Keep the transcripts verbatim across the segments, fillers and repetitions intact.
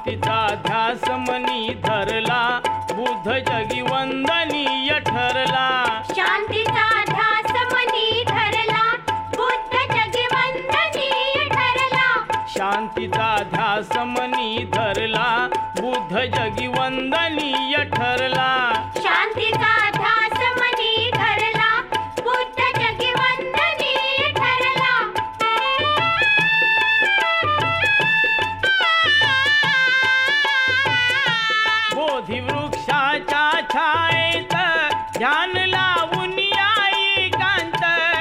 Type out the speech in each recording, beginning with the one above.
शांतीचा ध्यास मनी धरला बुद्ध जगी वंदनीय ठरला शांतीचा ध्यास मनी धरला बुद्ध जगी वंदनीय ठरला शांतीचा ध्यास मनी धरला बुद्ध जगी वंदनीय ठरला शांतीचा ध्यास मनी धरला बुद्ध जगी वंदनीय ठरला बोधी वृक्षाच्या छायेत ध्यान लावून आई कांत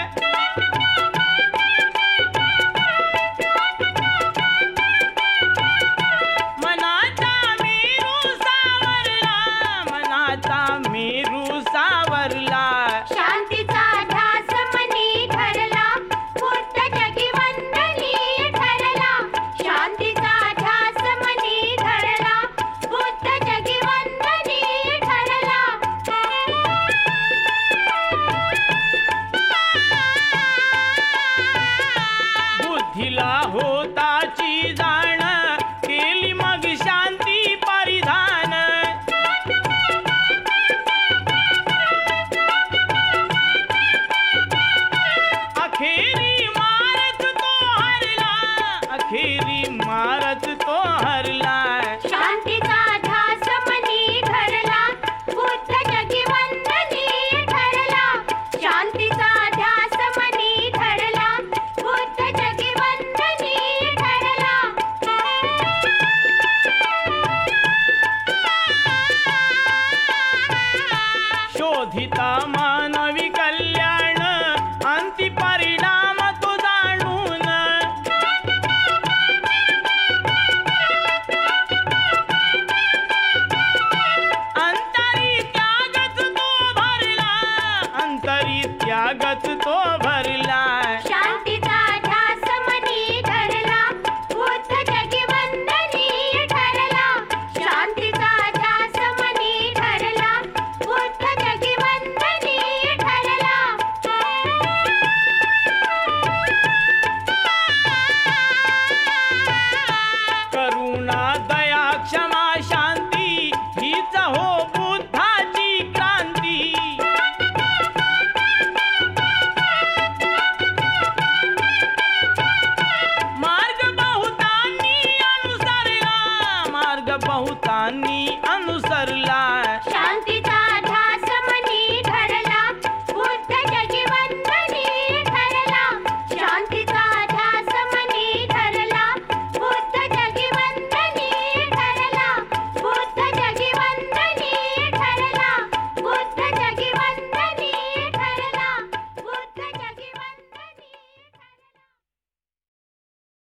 मनाचा मेरू सावरला मनाचा मेरू सावरला शांतीचा ध्यास मनी धरला बुद्ध जगी वंदनीय ठरला शांतीचा ध्यास मनी धरला बुद्ध जगी वंदनीय ठरला बुद्धीला होताची जाण केली मग शांती परिधान अखेरी मारत तो हरला अखेरी मारत तो हरला शांतीचा ध्यास मनी धरला बुद्ध जगी वंदनीय ठरला शांतीचा ध्यास मनी धरला बुद्ध जगी वंदनीय ठरला शोधिता मानवी कल्याण अंती परिणाम तो जाणून अंतरी त्यागच तो भरला अंतरी त्यागच तो भरला शांतीचा ध्यास मनी धरला बुद्ध जगी वंदनीय ठरला शांतीचा ध्यास मनी धरला बुद्ध जगी वंदनीय ठरला करुणा दया क्षमा शांती हीच हो बुद्धाची क्रांती मार्ग बहुतांनी अनुसरला मार्ग बहुतांनी